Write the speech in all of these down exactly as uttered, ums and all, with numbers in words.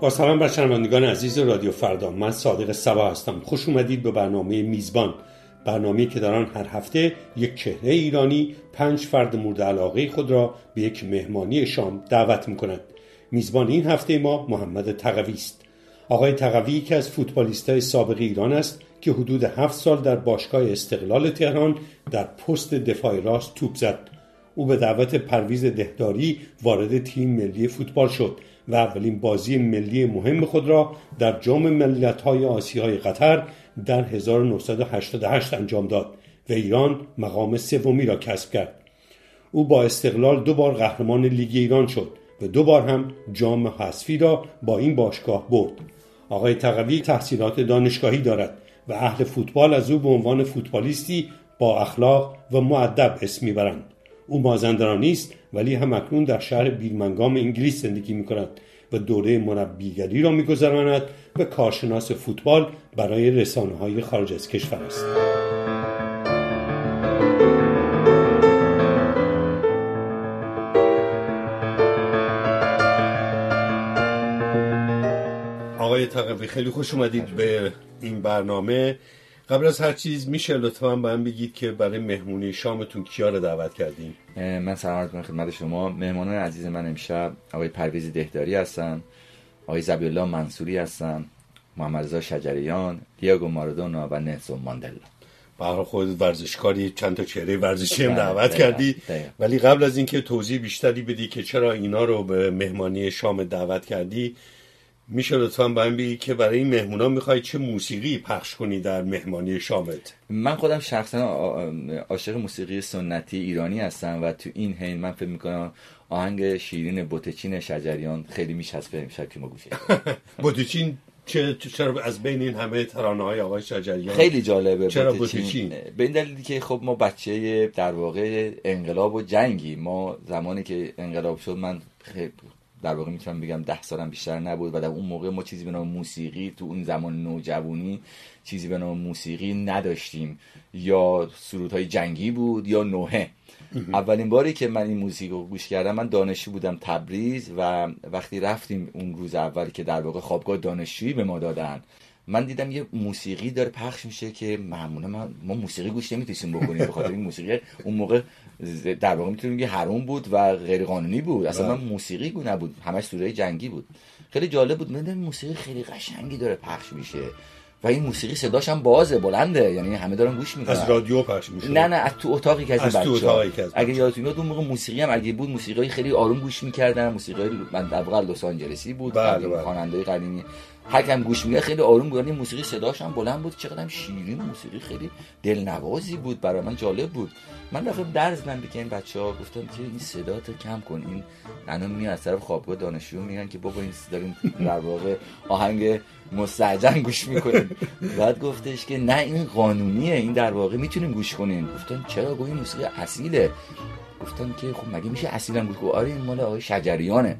با سلام بر شنوندگان عزیز رادیو فردا، من صادق صبا هستم. خوش اومدید به برنامه میزبان، برنامه‌ای که در آن هر هفته یک چهره ایرانی پنج فرد مورد علاقه خود را به یک مهمانی شام دعوت می‌کند. میزبان این هفته ما محمد تقوی است. آقای تقوی یکی از فوتبالیست‌های سابق ایران است که حدود هفت سال در باشگاه استقلال تهران در پست دفاع راست توپ زد. او به دعوت پرویز دهداری وارد تیم ملی فوتبال شد و اولین بازی ملی مهم خود را در جام ملت‌های آسیای قطر در هزار و نهصد و هشتاد و هشت انجام داد و ایران مقام سومی را کسب کرد. او با استقلال دو بار قهرمان لیگ ایران شد و دو بار هم جام حذفی را با این باشگاه برد. آقای تقوی تحصیلات دانشگاهی دارد و اهل فوتبال از او به عنوان فوتبالیستی با اخلاق و مؤدب اسم میبرند. او مازندرانی است ولی هم اکنون در شهر بیرمنگام انگلیس زندگی می‌کند و دوره مربیگری را می‌گذراند و کارشناس فوتبال برای رسانه‌های خارج از کشور است. آقای تقوی خیلی خوش اومدید به این برنامه. قبل از هر چیز میشه لطفاً به من بگید که برای مهمونی شامتون کیا رو دعوت کردین؟ من سلام عرض می‌کنم خدمت شما. مهمانان عزیز من امشب آقای پرویز دهداری هستن، آقای ذبیح‌الله منصوری هستن، محمد رضا شجریان، دیاگو مارادونا و نلسون ماندلا. به هر حال خودت ورزشکاری، چند تا چهره ورزشی هم دعوت کردی، ولی قبل از اینکه توضیح بیشتری بدی که چرا اینا رو به مهمانی شام دعوت کردی، میشه لطفاً به من بگی که برای این مهمونا میخوای چه موسیقی پخش کنی در مهمانی شامت؟ من خودم شخصا عاشق موسیقی سنتی ایرانی هستم و تو این حین من فکر میکنم آهنگ شیرین بوتچین شجریان خیلی میچسبه امشب که ما گوش کنیم. بوتچین چه چرا از بین این همه ترانه‌های آقای شجریان خیلی جالبه؟ چرا بوتچین؟ به این دلیلی که خب ما بچه در واقع انقلاب و جنگی، ما زمانی که انقلاب شد من خیلی در واقع میتونم بگم ده سالم بیشتر نبود و در اون موقع ما چیزی به نام موسیقی تو اون زمان نوجوانی چیزی به نام موسیقی نداشتیم، یا سرودهای جنگی بود یا نوحه. اولین باری که من این موسیقی رو گوش کردم، من دانشجو بودم تبریز و وقتی رفتیم اون روز اولی که در واقع خوابگاه دانشجویی به ما دادن، من دیدم یه موسیقی داره پخش میشه که معمولا ما, ما موسیقی گوش نمیتونیم بکنیم به خاطر این موسیقی اون موقع در واقع میتونیم بگیم حرام بود و غیر قانونی بود. اصلا من موسیقی گو نبود، همش سوره جنگی بود. خیلی جالب بود. من موسیقی خیلی قشنگی داره پخش میشه و این موسیقی صداش هم بازه، بلنده، یعنی همه دارن گوش میکنن. از رادیو پخش میشه؟ نه نه، از تو اتاقی که از بچه‌ها. اگه یادتون بیاد اون موقع موسیقی هم اگه بود موسیقی خیلی آروم گوش میکردن. موسیقی من در واقع لس آنجلسی بود، خواننده قدیمی هر کم گوش می‌کرد خیلی آروم بود. این موسیقی صداش هم بلند بود، چقدر هم شیرین، موسیقی خیلی دلنوازی بود، برای من جالب بود. من رفتم درس من به این بچه‌ها گفتم که این صدا تو کم کن، این الان میاد از طرف خوابگاه دانشجو میگن که بابا این دارین در واقع آهنگ مستعجل گوش میکنین. بعد گفتش که نه این قانونیه، این در واقع میتونین گوش کنین. گفتم چرا؟ گفت این موسیقی اصیله. گفتم که خب مگه میشه اصیلا گوش کنم؟ آره این مال آقای شجریانه.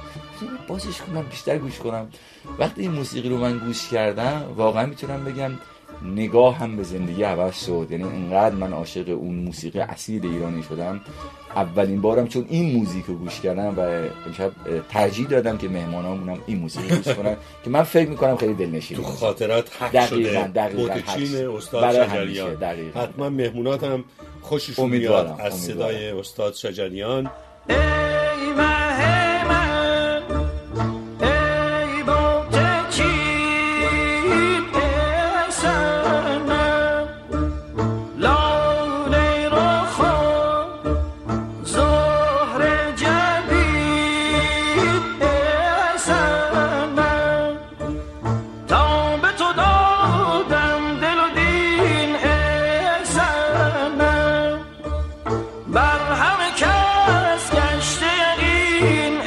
بازش کنم بیشتر گوش کنم. وقتی این موسیقی رو من گوش کردم واقعا میتونم بگم نگاه هم به زندگی عوض شد. یعنی اینقدر من عاشق اون موسیقی اصیل ایرانی شدم اولین بارم چون این موزیک رو گوش کردم و امشب ترجیح دادم که مهمانامونم این موسیقی گوش کنن که من فکر میکنم خیلی دلنشین تو خاطرات حک شده. بوتچین استاد شجریان. حتما مهموناتم خوششون میاد از صدای استاد شجریان. بر همه کس گشته یقین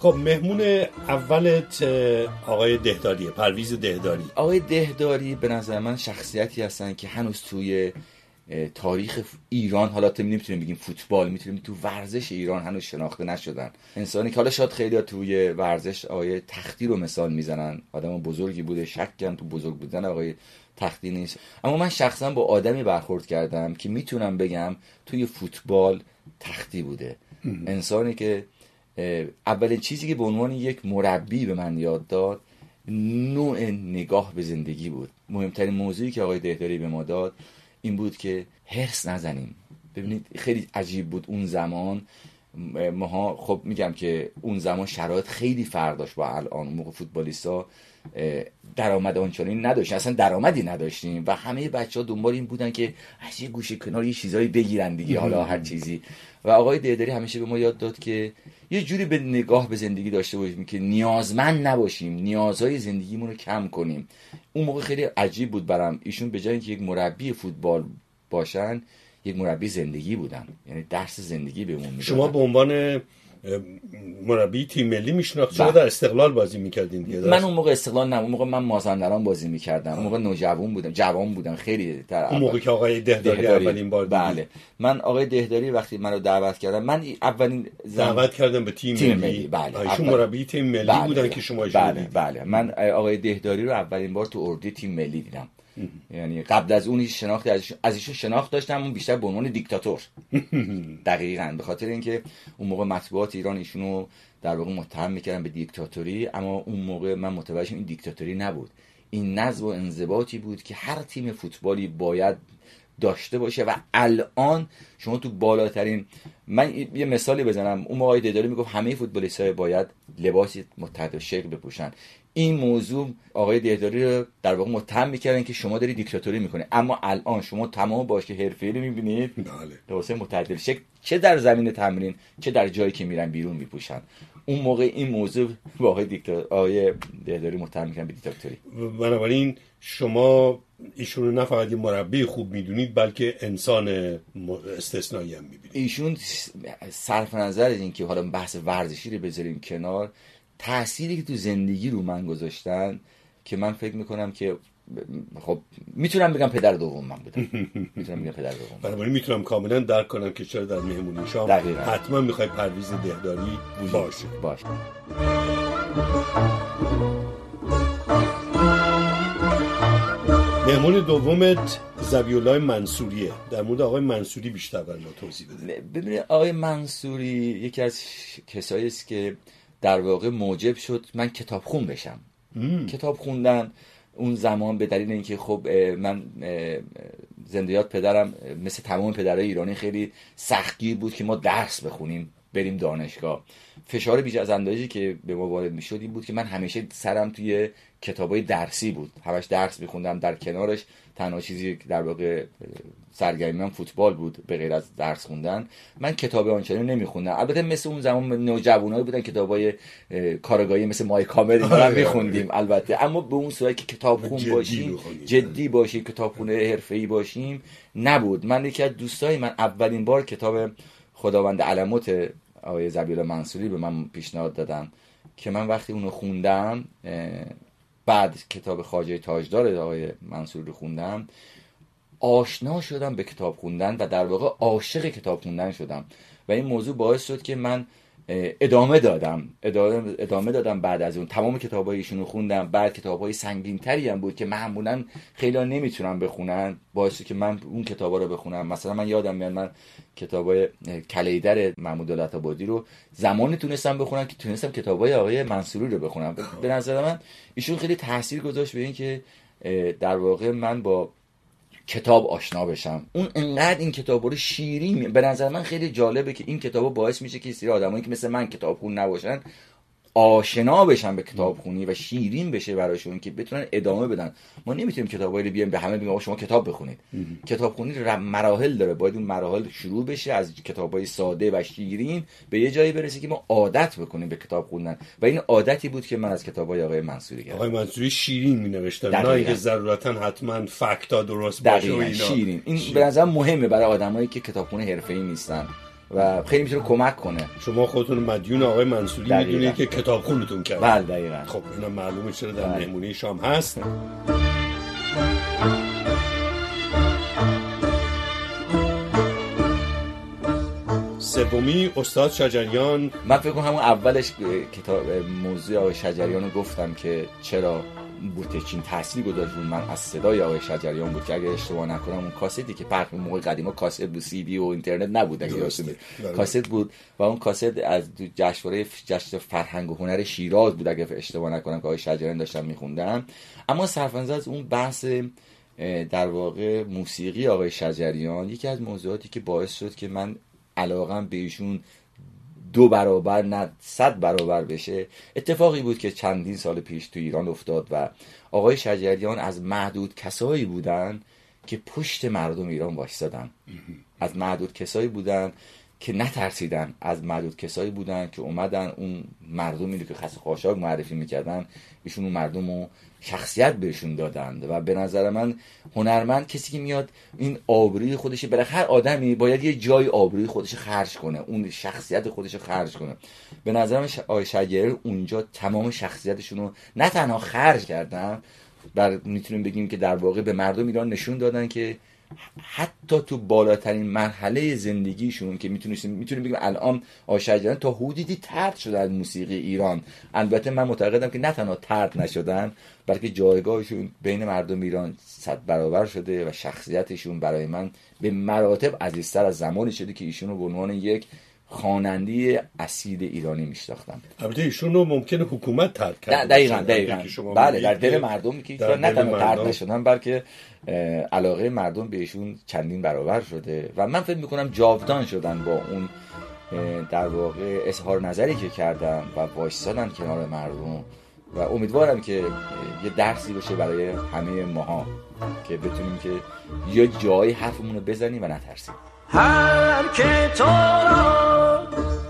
خب مهمون اولت آقای دهداریه، پرویز دهداری. آقای دهداری به نظر من شخصیتی هستن که هنوز توی تاریخ ایران، حالا تو نمیتونیم بگیم فوتبال، میتونیم تو ورزش ایران هنوز شناخته نشدن. انسانی که حالا شاید خیلی‌ها توی ورزش آقای تختی رو مثال میزنن، آدم بزرگی بوده، شکم تو بزرگ بودن آقای تختی نیست، اما من شخصا با آدمی برخورد کردم که میتونم بگم توی فوتبال تختی بوده. انسانی که اولین چیزی که به عنوان یک مربی به من یاد داد نوع نگاه به زندگی بود. مهمترین موضوعی که آقای دهداری به ما داد این بود که هرس نزنیم. ببینید خیلی عجیب بود اون زمان، ماها خب میگم که اون زمان شرایط خیلی فرق داشت با الان. اون موقع فوتبالیستا درآمد آنچنانی نداشتن، اصلا درآمدی نداشتیم و همه بچه‌ها دنبال این بودن که از یه گوشه کنار یه چیزایی بگیرن دیگه، حالا هر چیزی. و آقای دهداری همیشه به ما یاد داد که یه جوری به نگاه به زندگی داشته باشیم که نیازمند نباشیم، نیازهای زندگیمون رو کم کنیم. اون موقع خیلی عجیب بود برام، ایشون به جای اینکه یک مربی فوتبال باشن یک مربی زندگی بودن، یعنی درس زندگی بهمون میدادن. شما به عنوان مربی تیم ملی میشناخت، شما در استقلال بازی میکردین دیگه؟ من اون موقع استقلال نه، اون موقع من مازندران بازی میکردم. اون موقع نوجوان بودم، جوان بودم خیلی. اون موقع که آقای دهداری, دهداری اولین بار دیدی؟ بله. من آقای دهداری وقتی منو دعوت کردم، من اولین زم... دعوت کردم به تیم, تیم ملی. بله. ایشون مربی تیم ملی بله. بودن که شما ایشون بله. بله. من آقای دهداری رو اولین بار تو اردوی تیم ملی دیدم. یعنی قبل از اون هیچ شناختی از ایشون شناخت داشتم، اون بیشتر به عنوان دیکتاتور. دقیقاً به خاطر اینکه اون موقع مطبوعات ایران ایشونو در واقع متهم میکردن به دیکتاتوری، اما اون موقع من متوجه شدم این دیکتاتوری نبود، این نظم و انضباطی بود که هر تیم فوتبالی باید داشته باشه. و الان شما تو بالاترین، من یه مثالی بزنم، اون موقع دهداری میگفت همه فوتبالیست‌ها باید لباسی متحد الشکل بپوشن. این موضوع آقای دهداری رو در واقع متهم میکردن که شما داری دیکتاتوری میکنی، اما الان شما تمام باشه حرفه‌ای رو میبینید لباس متحد الشکل، چه در زمین تمرین چه در جایی که میرن بیرون میپوشن. اون موقع این موضوع با آقای دیکتاتور آقای دهداری متهم میکنن به دیکتاتوری. بنابراین شما ایشون رو نه فقط یه مربی خوب میدونید بلکه انسان استثنایی هم میبینید. ایشون صرف نظر از این که حالا بحث ورزشی رو بذاریم کنار، تأثیری که تو زندگی رو من گذاشتن که من فکر میکنم که خب میتونم بگم پدر دوم من بودم. میتونم بگم پدر دوم. بنابراین میتونم کاملا درک کنم که چرا در مهمونی شام حتما میخوای پرویز دهداری باشه. باشه. مهمون دومت ذبیح‌الله منصوریه. در مورد آقای منصوری بیشتر برام توضیح بده. ببینید آقای منصوری یکی از کسایی است که در واقع موجب شد من کتاب خون بشم. مم. کتاب خوندن اون زمان به دلیل اینکه خب من زندگیات پدرم مثل تمام پدرای ایرانی خیلی سختگیر بود که ما درس بخونیم، بریم دانشگاه. فشار بیش از اندازه‌ای که به ما وارد میشد این بود که من همیشه سرم توی کتابای درسی بود، همش درس میخوندم، در کنارش تنها چیزی در واقع سرگرمی من فوتبال بود به غیر از درس خوندن. من کتاب آنچنانی نمیخوندم، البته مثل اون زمان نوجوانایی بودن کتابای کارگاهی مثل مای کامل اینا رو میخوندیم البته، اما به اون صورت که کتاب خون باشیم، جدی باشیم، کتابخونه حرفه‌ای باشیم نبود. من یکی از دوستای من اولین بار کتاب خداوند علموت آقای ذبیح‌الله منصوری به من پیشنهاد دادن که من وقتی اونو خوندم، بعد کتاب خواجه تاجدار آقای منصوری رو خوندم، آشنا شدم به کتاب خوندن و در واقع عاشق کتاب خوندن شدم و این موضوع باعث شد که من ادامه دادم ادامه, ادامه دادم بعد از اون تمام کتابای ایشون رو خوندم. بعد کتابای سنگین‌تری هم بود که معمولاً خیلی‌ها نمیتونن بخونن، باعث شد که من اون کتابا رو بخونم. مثلا من یادم میاد من کتابای کلیدر محمود دولت‌آبادی رو زمانی تونستم بخونم که تونستم کتابای آقای منصوری رو بخونم. به نظر من ایشون خیلی تاثیر گذاشت به این که در واقع من با کتاب آشنا بشم. اون انقدر این کتابا رو شیرین، به نظر من خیلی جالبه که این کتابا باعث میشه که سری آدمایی که مثل من کتابخون نباشن آشنا بشن به کتابخونی و شیرین بشه براشون که بتونن ادامه بدن. ما نمیتونیم کتابایی رو بیایم به همه بگیم آقا شما کتاب بخونید. کتابخونی مراحل داره، باید اون مراحل شروع بشه از کتابای ساده و شیرین به یه جایی برسه که ما عادت بکنیم به کتاب خوندن و این عادتی بود که من از کتابای آقای منصوری گرفتم. آقای منصوری شیرین مینوشتن، نه اینکه ضرورتا حتما فکتا درست باشه و اینا. شیرین. این به نظر مهمه برای آدمایی که کتابخون حرفه‌ای نیستن. و خیلی میتونه کمک کنه. شما خودتون مدیون آقای منصوری میدونید که کتابخونتون کرد. بله دقیقاً. خب اینا معلومه چرا در مهمونی شام هست. سومی استاد شجریان. من فکر کنم همون اولش کتاب موضوع آقای شجریان رو گفتم که چرا بوتچین تاثیر گذاشت رو من از صدای آقای شجریان بود که اگه اشتباه نکنم اون کاستی که پخش موقع قدیما کاست بود، سی دی و اینترنت نبود، اگه یادتونه کاست بود و اون کاست از جشنواره جشن فرهنگ و هنر شیراز بود اگه اشتباه نکنم که آقای شجریان داشتن میخوندن. اما صرف‌نظر از اون بحث در واقع موسیقی آقای شجریان یکی از موضوعاتی که باعث شد که من علاقم به ایشون دو برابر نه صد برابر بشه اتفاقی بود که چندین سال پیش تو ایران افتاد و آقای شجریان از معدود کسایی بودن که پشت مردم ایران وایسادن، از معدود کسایی بودن که نترسیدن، از معدود کسایی بودن که اومدن اون مردمی رو که خس خاشاک معرفی میکردن ایشون اون مردم رو شخصیت بهشون دادند. و به نظر من هنرمند کسی که میاد این آبروی خودش، بالاخره هر آدمی باید یه جای آبروی خودش خرج کنه، اون شخصیت خودش خرج کنه. به نظر من آقای شجریان اونجا تمام شخصیتشون رو نه تنها خرج کردن، بل میتونیم بگیم که در واقع به مردم ایران نشون دادن که حتی تو بالاترین مرحله زندگیشون که میتونیم میتونیم بگیم الان آقای شجریان تا حدودی طرد شده از موسیقی ایران. البته من معتقدم که نه تنها طرد نشدن بلکه جایگاهشون بین مردم ایران صد برابر شده و شخصیتشون برای من به مراتب عزیزتر از زمانی شده که ایشون رو به عنوان یک خواننده اصیل ایرانی میشناختم. البته ایشون رو ممکنه حکومت طرد کرده. دقیقاً دقیقاً. بله در دل مردم که نه تنها طرد نشدن بلکه علاقه مردم بهشون چندین برابر شده و من فکر میکنم جاودان شدن با اون در واقع اظهار نظری که کردن و وایسادن کنار مردم و امیدوارم که یه درسی باشه برای همه ماها که بتونیم که یه جایی حرفمون رو بزنیم و نترسیم. هر که تو را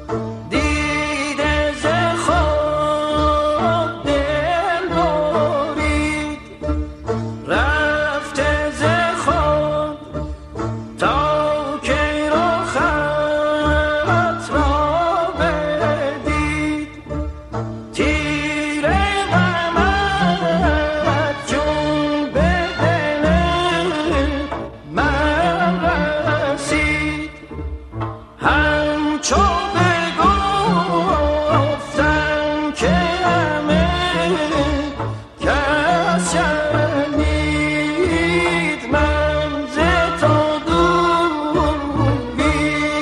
دیده ز خود دل برید رفته ز خود تا که را خط را بدید تیر غمت جون به دل من رسید همچو بگفتم که همه کس شنید من ز تو دور بی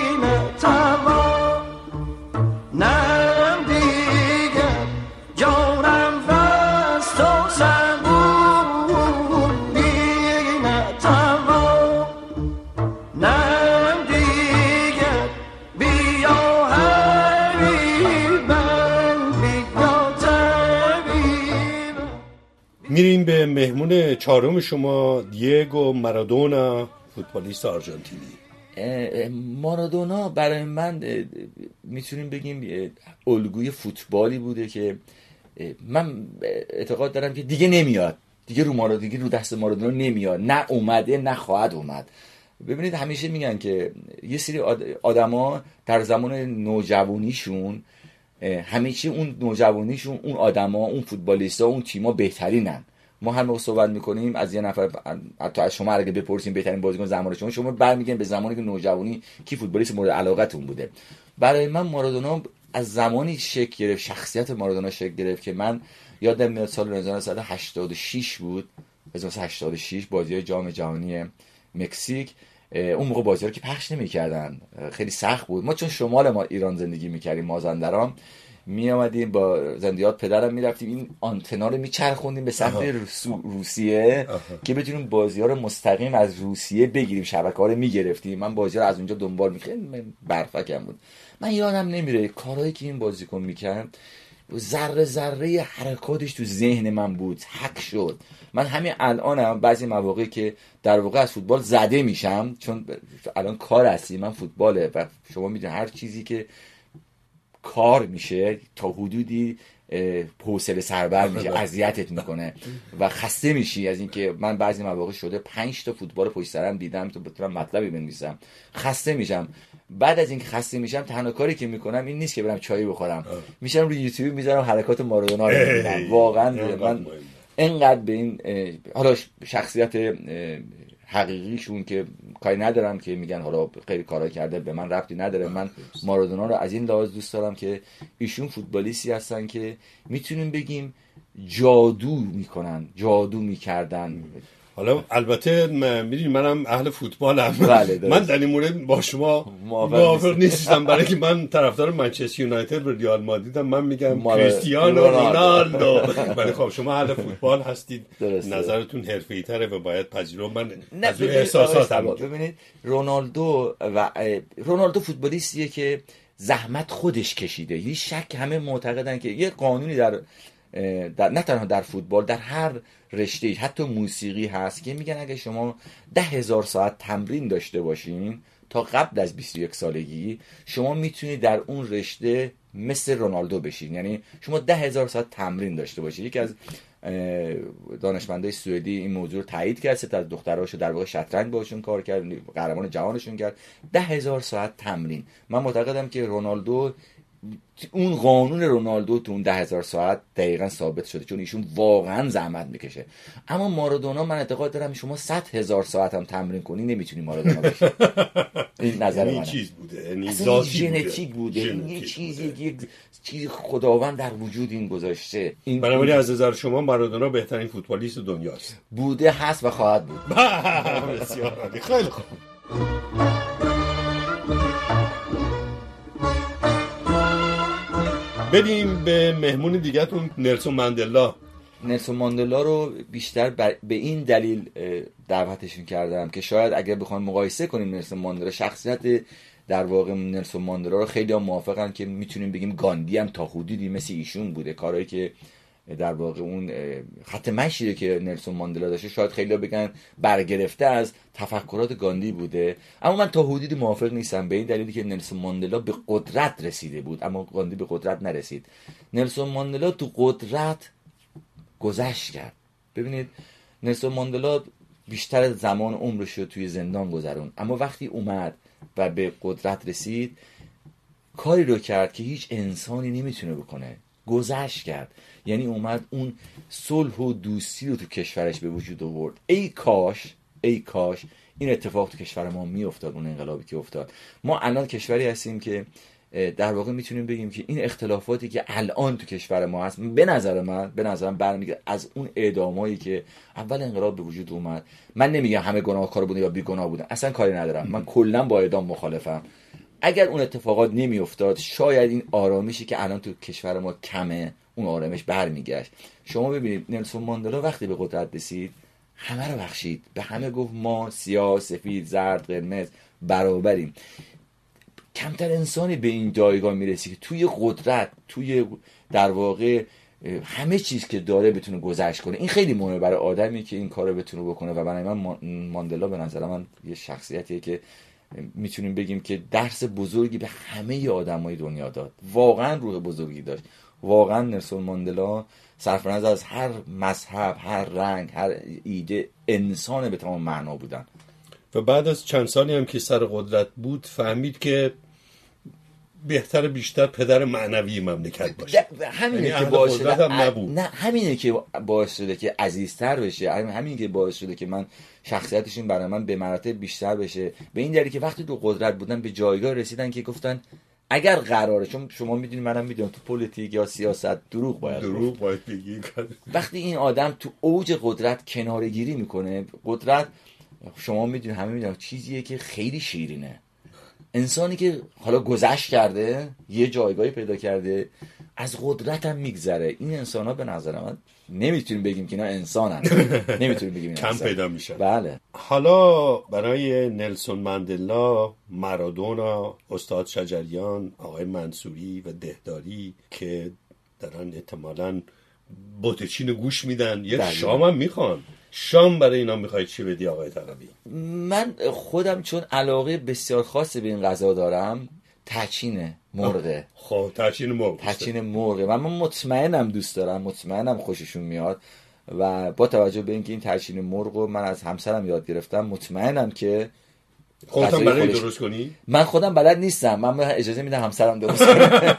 نتوان نم دیگر جانم وز تو صبور بی نتوان نم دیگر بیا حبیبم بیا طبیبم. میریم به مهمون چهارم شما، دیگو مارادونا، فوتبالیست آرژانتینی. مارادونا برای من میتونیم بگیم الگوی فوتبالی بوده که من اعتقاد دارم که دیگه نمیاد، دیگه رو مارادونا دیگه رو دست مارادونا نمیاد، نه اومده نه خواهد اومد. ببینید همیشه میگن که یه سری آدما در زمان نوجوانیشون همیشه اون نوجوانیشون اون آدما اون فوتبالیستا اون تیما بهترینن. ما هر موقع صحبت میکنیم از یه نفر، حتی از شما اگه بپرسیم بهترین بازیکن زمان شما، شما برمیگردین به زمانی که نوجوانی کی فوتبالیست مورد علاقتون بوده. برای من مارادونا از زمانی شکل گرفت، شخصیت مارادونا شکل گرفت که من یادم میاد سال هزار و نهصد و هشتاد و شش بود، هزار و نهصد و هشتاد و شش بازی‌های جام جهانی مکزیک. اون موقع بازی‌ها که پخش نمی‌کردن خیلی سخت بود. ما چون شمال ما ایران زندگی می‌کردیم، مازندران، می آمدیم با زندیات پدرم میرفتیم این آنتنا رو میچرخوندیم به سمت روسیه آها. که بتونیم بازی‌ها رو مستقیم از روسیه بگیریم، شبکه‌ها رو میگرفتیم. من بازی‌ها رو از اونجا دنبال می‌کردم، برفکم بود. من یادم نمیره کارهایی که این بازیکن می‌کرد، ذره ذره حرکاتش تو ذهن من بود، حک شد. من همین الانم بعضی مواقع که در واقع از فوتبال زده میشم، چون الان کار اصلی من فوتباله و شما میدونید هر چیزی که کار میشه تا حدودی حوصله سربر میشه، اذیتت میکنه و خسته میشی از اینکه من بعضی مواقع شده پنج تا فوتبال پشت سرم دیدم تا بتونم مطلبی بنویسم، خسته میشم. بعد از اینکه خسته میشم تنها کاری که میکنم این نیست که برم چای بخورم، میشم روی یوتیوب میذارم حرکات مارادونا رو میبینم. واقعا من اینقدر به این حالا شخصیت حقیقیشون که کاری ندارم که میگن حالا خیلی کارا کرده، به من ربطی نداره. من مارادونا رو از این لحاظ دوست دارم که ایشون فوتبالیستی هستن که میتونیم بگیم جادو میکنن، جادو میکردن. حالا البته میدونی منم اهل فوتبالم. بله من در این مورد با شما موافق نیستم، برای که من طرفدار منچستر یونایتد و ریال مادریدم. من میگم کریستیانو رونالدو. ولی خب شما اهل فوتبال هستید، نظرتون حرفه‌ای تره و باید پذیرم. من از اون احساساتم. ببینید رونالدو و رونالدو فوتبالیستیه که زحمت خودش کشیده. هیچ شک همه معتقدن که یه قانونی در در نه تنها در فوتبال، در هر رشته، حتی موسیقی هست که میگن اگه شما ده هزار ساعت تمرین داشته باشین تا قبل از بیست و یک سالگی شما میتونید در اون رشته مثل رونالدو بشین. یعنی شما ده هزار ساعت تمرین داشته باشید. یکی از دانشمندای سوئدی این موضوع رو تایید کرد، سه تا از دختراشو در واقع شطرنج باشون کار کرد، قهرمان جهانشون کرد. ده هزار ساعت تمرین. من معتقدم که رونالدو اون قانون رونالدو تو اون ده هزار ساعت دقیقا ثابت شده، چون ایشون واقعا زحمت میکشه. اما مارادونا من اعتقاد دارم شما صد هزار ساعت هم تمرین کنی نمیتونی مارادونا بشی. این نظر منه. این چیز بوده، یعنی ذاتی ژنتیک بوده. این یه چیزی یک چیز خداوند در وجود این گذاشته. این بنابراین از نظر شما مارادونا بهترین فوتبالیست دنیاست. بوده، هست و خواهد بود. بسیار عالی. خیلی خوب. بریم به مهمون دیگه‌تون، نلسون ماندلا. نلسون ماندلا رو بیشتر به این دلیل دعوتشون کردم که شاید اگر بخوایم مقایسه کنیم نلسون ماندلا، شخصیت در واقع نلسون ماندلا رو خیلی هم موافقن که میتونیم بگیم گاندی هم تا حدودی مثل ایشون بوده. کارهایی که در واقع اون خط مشی که نلسون ماندلا داشته شاید خیلی بگن برگرفته از تفکرات گاندی بوده، اما من تا حدودی موافق نیستم، به این دلیلی که نلسون ماندلا به قدرت رسیده بود اما گاندی به قدرت نرسید. نلسون ماندلا تو قدرت گذشت کرد. ببینید نلسون ماندلا بیشتر زمان عمرش رو توی زندان گذرون، اما وقتی اومد و به قدرت رسید کاری رو کرد که هیچ انسانی نمیتونه بکنه. گذشت کرد، یعنی اومد اون صلح و دوستی رو تو کشورش به وجود آورد. ای کاش ای کاش این اتفاق تو کشور ما میافتاد، اون انقلابی که افتاد. ما الان کشوری هستیم که در واقع میتونیم بگیم که این اختلافاتی که الان تو کشور ما هست به نظر من به نظرم برمیگرده از اون اعدامایی که اول انقلاب به وجود اومد. من نمیگم همه گناهکار بودن یا بیگناه بودن، اصلا کاری ندارم، من کلا با اعدام مخالفم. اگر اون اتفاقات نمیافتاد شاید این آرامشی که الان تو کشور ما کمه اون آرامش برمیگشت. شما ببینید نلسون ماندلا وقتی به قدرت رسید همه رو بخشید، به همه گفت ما سیاه، سفید، زرد، قرمز برابریم. کمتر انسانی به این جایگاه میرسی که توی قدرت، توی در واقع همه چیز که داره بتونه گذشت کنه. این خیلی مهمه برای آدمی که این کارو بتونه بکنه و برای من ماندلا به نظر من یه شخصیتیه که میتونیم بگیم که درس بزرگی به همه آدمای دنیا داد. واقعا روح بزرگی داشت. واقعا نلسون ماندلا سرفراز از هر مذهب، هر رنگ، هر ایده انسان به تمام معنا بودن. و بعد از چند سالی هم که سر قدرت بود فهمید که بهتر بیشتر پدر معنوی مملکت باشه. همینه یعنی که باعث شده نه همینه که باعث شده که عزیزتر بشه. همین که باعث شده که من شخصیتشون برای من به مراتب بیشتر بشه. به این دلیل که وقتی تو قدرت بودن به جایگاه رسیدن که گفتن اگر قراره، چون شما میدونید منم میدونم تو پلیتیک یا سیاست دروغ باید دروغ باید بگی. وقتی این آدم تو اوج قدرت کناره‌گیری میکنه، قدرت شما میدونید همه میدونن چیزیه که خیلی شیرینه. انسانی که حالا گذشت کرده، یه جایگاهی پیدا کرده، از قدرت هم میگذره. این انسان ها به نظر من نمیتونیم بگیم که اینا انسانن. نمیتونیم بگیم کم پیدا میشن. بله. حالا برای نلسون ماندلا، مارادونا، استاد شجریان، آقای منصوری و دهداری که دارن احتمالاً بوتچین گوش میدن، یک شام هم میخوان. شام برای اینا میخواید چی بدی آقای تقوی؟ من خودم چون علاقه بسیار خاصی به این غذا دارم، تچین مرغه. خب تچین مرغ تچین مرغه و من مطمئنم دوست دارم، مطمئنم خوششون میاد و با توجه به اینکه این تچین مرغو من از همسرم یاد گرفتم، مطمئنم که خودم برای درست کنی؟ من خودم بلد نیستم، من اجازه میدم همسرم درست کنه.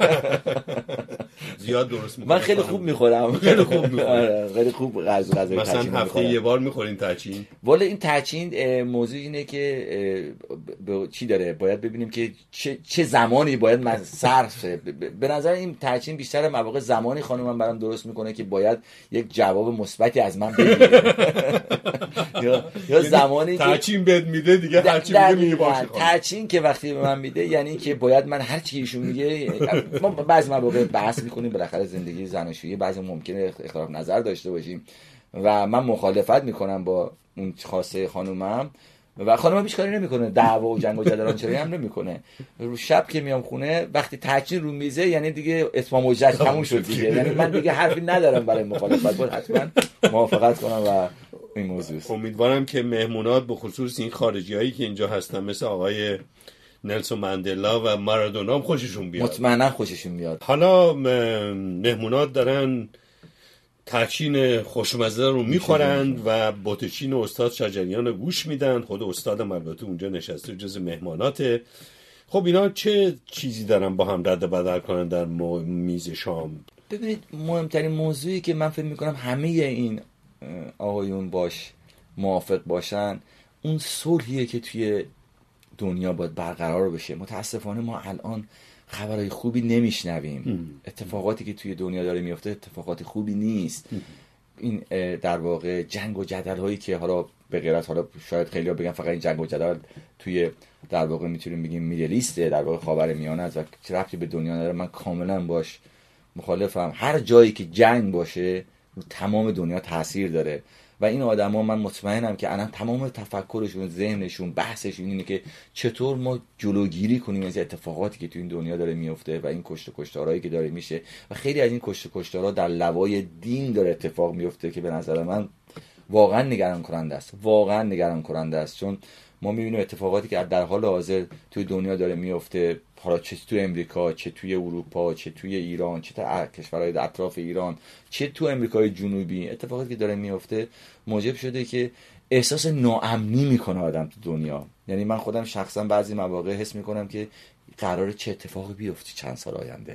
زیاد درست میکنم. من خیلی خوب میخورم. خیلی خوب میخورم. خیلی خوب غذا غذای تچین مثلا هفته یه بار میخورین تچین؟ والا این تچین موضوع اینه که چی داره، باید ببینیم که چه, چه زمانی باید من صرف شه. به نظر این تچین بیشتر مواقع زمانی خانومم برام درست میکنه که باید یک جواب مثبتی از من بگیره. یا یا زمانی که تچین بهت میده دیگه هر چی میگه میگه باشه. تچین که وقتی به من میده یعنی که باید من هر چی ایشون میگه، ما بعضی مواقع بحث میکنیم، بالاخره زندگی زناشویی بعضی ممکنه اختلاف نظر داشته باشیم و من مخالفت میکنم با اون خواسته خانومم و خانومم هیچ کاری نمیکنه، دعوا و جنگ و جدال چرایی هم نمیکنه. رو شب که میام خونه وقتی تچین رو میزه یعنی دیگه اتمام حجت تموم شد دیگه، یعنی من دیگه حرفی ندارم برای مخالفت، باید حتما موافقت کنم و این موضوع. امیدوارم که مهمونات به خصوص این خارجیایی که اینجا هستن مثل آقای نلسون ماندلا و مارادونا هم خوششون بیاد. مطمئنا خوششون بیاد. حالا مهمونات دارن تچین خوشمزه رو میخورند و بوتچین استاد شجریان گوش میدن. خود استادم البته اونجا نشسته جز مهماناته. خب اینا چه چیزی دارن با هم رد و بدل کنن در میز شام؟ ببینید مهمترین موضوعی که من فکر میکنم همه این آقایون باش موافق باشن اون صلحیه که توی دنیا باید برقرار بشه. متاسفانه ما الان خبرهای خوبی نمیشنویم. اتفاقاتی که توی دنیا داره میفته اتفاقات خوبی نیست. این در واقع جنگ و جدل هایی که حالا به غیر از حالا شاید خیلی‌ها بگن فقط این جنگ و جدل توی در واقع میتونیم بگیم میدل ایسته، در واقع خاورمیانه است و چه ربطی به دنیا نداره، من کاملا باش مخالفم. هر جایی که جنگ باشه رو تمام دنیا تاثیر داره و این آدما من مطمئنم که الان تمام تفکرشون، ذهنشون، بحثشون اینه که چطور ما جلوگیری کنیم از اتفاقاتی که تو این دنیا داره میفته و این کشت و کشتارهایی که داره میشه و خیلی از این کشت و کشتارها در لوای دین داره اتفاق میفته که به نظر من واقعا نگران کننده است. واقعا نگران کننده است، چون ما میبینیم اتفاقاتی که در حال حاضر توی دنیا داره میفته، حالا چه توی امریکا، چه توی اروپا، چه توی ایران، چه توی کشورهای اطراف ایران، چه توی امریکای جنوبی، اتفاقاتی که داره میفته موجب شده که احساس ناامنی میکنه آدم تو دنیا. یعنی من خودم شخصا بعضی مواقع حس میکنم که قراره چه اتفاقی بیفته چند سال آینده.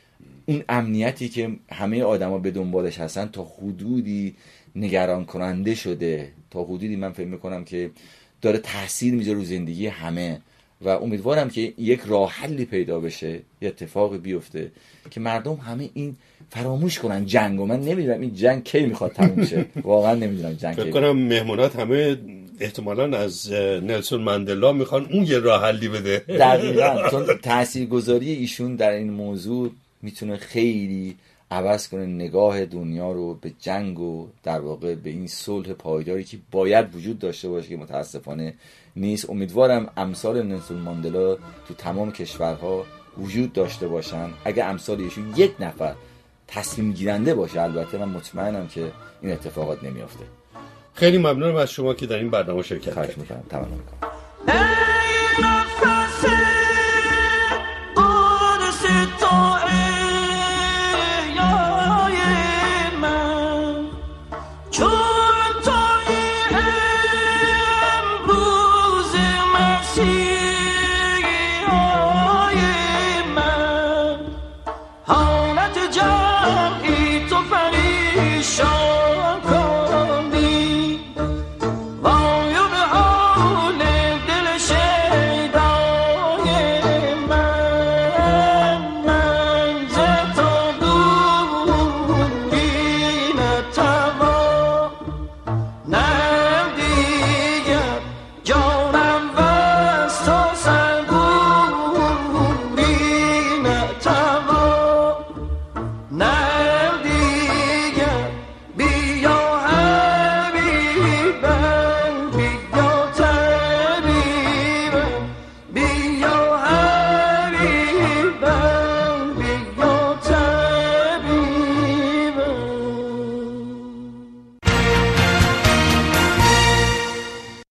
اون امنیتی که همه آدما به دنبالش هستن تا حدودی نگران کننده شده، تا حدودی من فکر میکنم که داره تاثیر میذاره رو زندگی همه و امیدوارم که یک راه حلی پیدا بشه، یه اتفاقی بیفته که مردم همه این فراموش کنن جنگو. من نمیدونم این جنگ کی میخواد تموم شه، واقعا نمیدونم جنگ کی. فکر کنم مهمونات همه احتمالاً از نلسون ماندلا میخوان اون یه راه حلی بده. دقیقاً، چون تاثیرگذاری ایشون در این موضوع میتونه خیلی عوض کنه نگاه دنیا رو به جنگ و در واقع به این صلح پایداری که باید وجود داشته باشه که متاسفانه نیست. امیدوارم امثال نلسون ماندلا تو تمام کشورها وجود داشته باشن. اگه امثال ایشون یک نفر تصمیم گیرنده باشه، البته من مطمئنم که این اتفاقات نمیافته. خیلی ممنونم از شما که در این برنامه شرکت کردید. خواهش می‌کنم. تمام می‌کنم.